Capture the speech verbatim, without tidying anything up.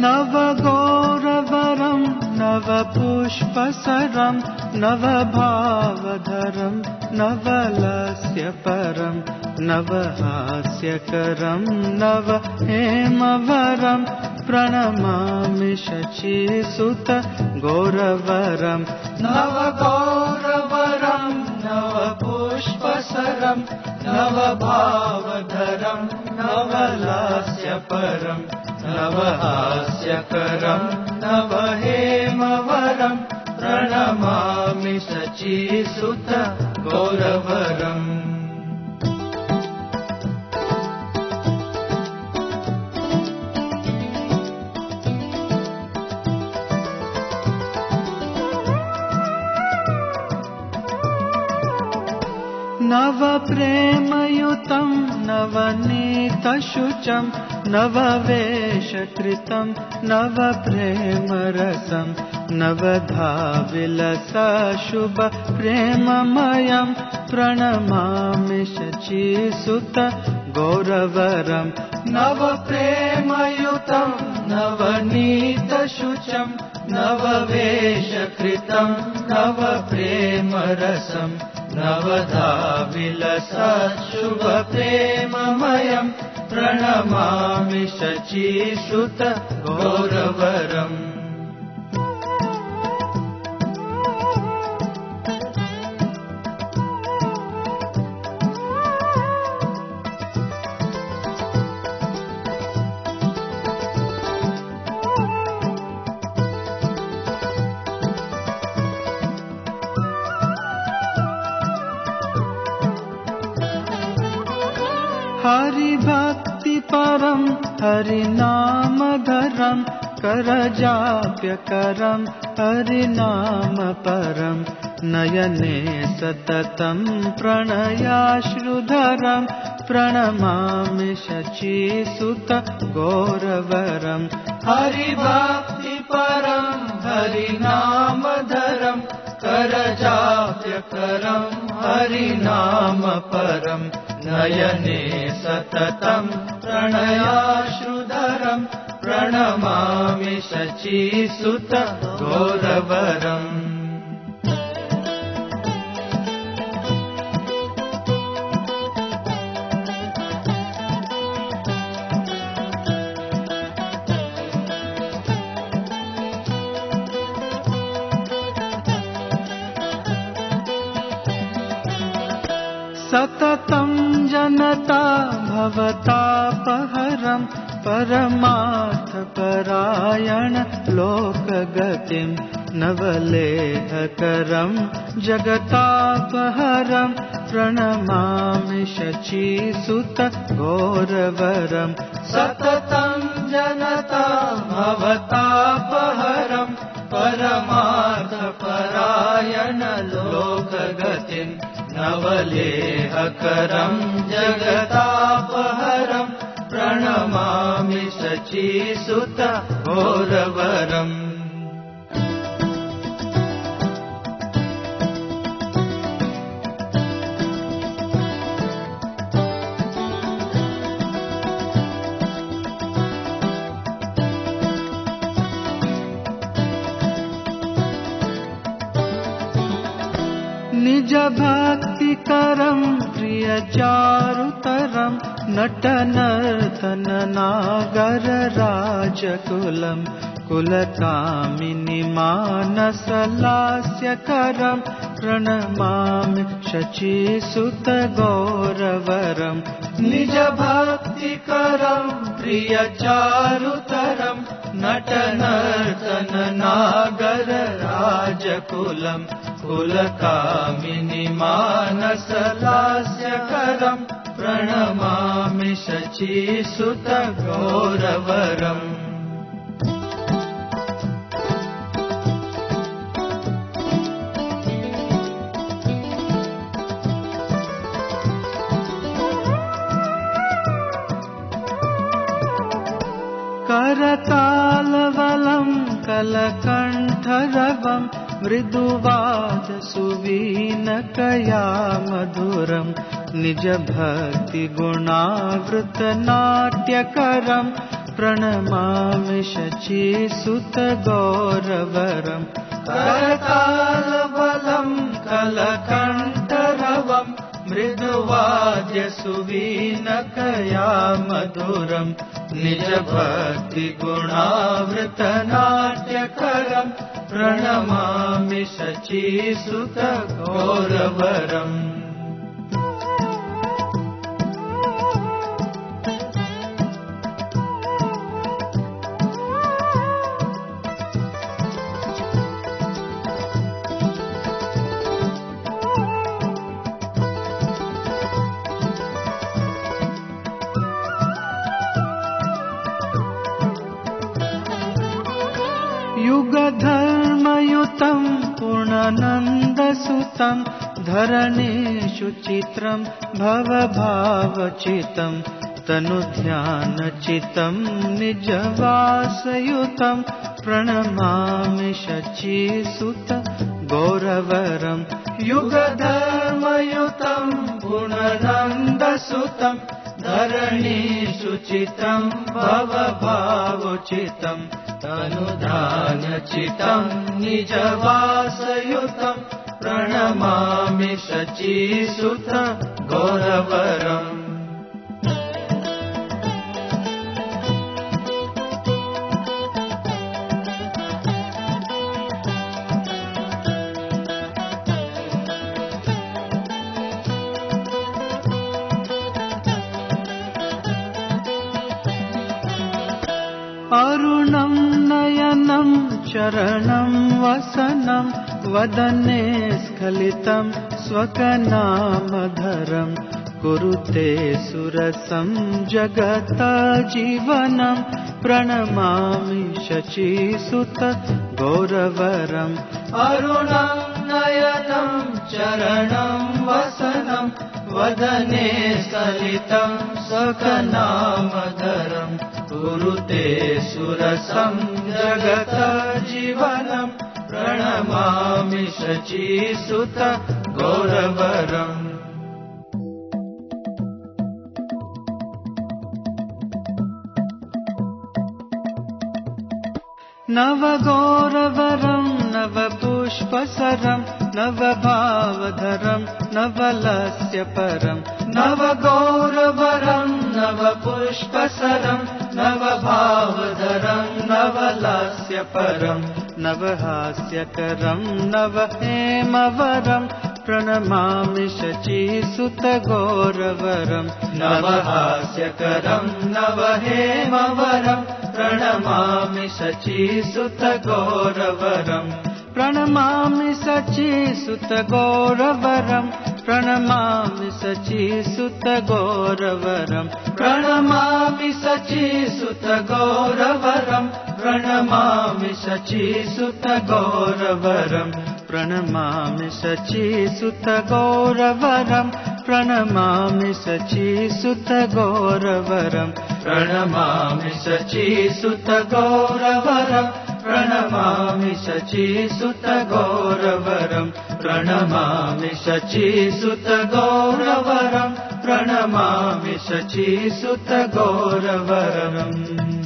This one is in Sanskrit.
नव गौरवरं नव पुष्पसरं नव भावधरं नवलस्य परं नव हास्यकरं नव हेमवरं प्रणमामि शचीसुत गौरवरं नव गौरवरं नव पुष्पसरं नव भावधरं नवलास्य परं नव हास्यकरं नव हेमवरं प्रणमामि शचीसुत गौरवरम्। नव प्रेमयुतं नवनीतशुचं नववेशकृतं नव प्रेमरसं नवधाविलसशुभ प्रेममयं प्रणमामि शचीसुत गौरवरं नव प्रेमयुतं नवनीतशुचं नववेशकृतं नव प्रेमरसं नवधाविलसशुभ प्रेममयं प्रणमामि शचीसुत गौरवरम्। हरि भक्ति परं हरिनामधरं करजाप्यकरं हरिनाम परं नयने सततं प्रणयाश्रुधरं प्रणमामि शचीसुत गौरवरं हरि भक्ति परं हरिनामधरं करजाप्यकरं हरिनाम परं नयने सततं प्रणयाश्रुधरं प्रणमामि शचीसुत गौरवरम्। सततं जनता भवतापहरं परमार्थपरायण लोकगतिं नवलेहकरं जगतापहरं प्रणमामि शचीसुत गौरवरं सततं जनता भवतापहरं परमार्थपरायण लोकगतिं नवलेहकरं जगतापहरं प्रणमामि शचीसुत गौरवरम्। निज भक्तिकरं प्रियचारुतरं नटनर्तन नागर राजकुलं कुलकामिनी मानसलास्यकरं प्रणमामि शचीसुत गौरवरं निज भक्तिकरं प्रियचारुतरं नटनर्तन नागर राजकुलं कुलकामिनी मानसलास्यकरं प्रणमामि शचीसुत गौरवरम्। करतालवलं कलकण्ठरवं मृदुवादसुवीनकया मधुरं निज भक्ति गुणावृत नाट्यकरं प्रणमामि शचीसुत गौरवरम् करतालबलं कलकण्ठरवं मृदुवाद्य सुवीणकया मधुरम् निजभक्तिगुणावृतनाट्यकरम् प्रणमामि शचीसुत गौरवरम् युगधर्मयुतं पूर्णानन्दसुतं धरणीषु चित्रं भवभावचितं तनुध्यानचितं निजवासयुतं प्रणमामि शचीसुत गौरवरं युगधर्मयुतं पूर्णानन्दसुतं धरणीषु चितं भवभावचितं तनुधानचितं निजवासयुतं प्रणमामि शचीसुत गौरवरम् अरुणं नयनं चरणं वसनं वदने स्खलितं स्वकनामधरं कुरुते सुरसं जगतजीवनं प्रणमामि शचीसुत गौरवरम् अरुणं नयनं चरणं वसनं वदने स्खलितं स्वकनामधरम् कुरुते सुरसं जगतजीवनं प्रणमामि शचीसुत गौरवरम् नवगौरवरं नवपुष्पसरं नवभावधरं नवलस्य परं नवगौरवरं नवपुष्पसरं नवभावधरं नवलस्य परं नवहास्यकरं नवहेमवरं प्रणमामि शचीसुत गौरवरं नवहास्यकरं नवहेमवरं प्रणमामि शचीसुत गौरवरं प्रणमामि शचीसुत गौरवरं प्रणमामि शचीसुत गौरवरं प्रणमामि शचीसुत गौरवरं प्रणमामि शचीसुत गौरवरं प्रणमामि शचीसुत गौरवरं प्रणमामि शचीसुत गौरवरं प्रणमामि शचीसुत गौरवरं प्रणमामि शचीसुत गौरवरं प्रणमामि शचीसुत गौरवरं प्रणमामि शचीसुत गौरवरम्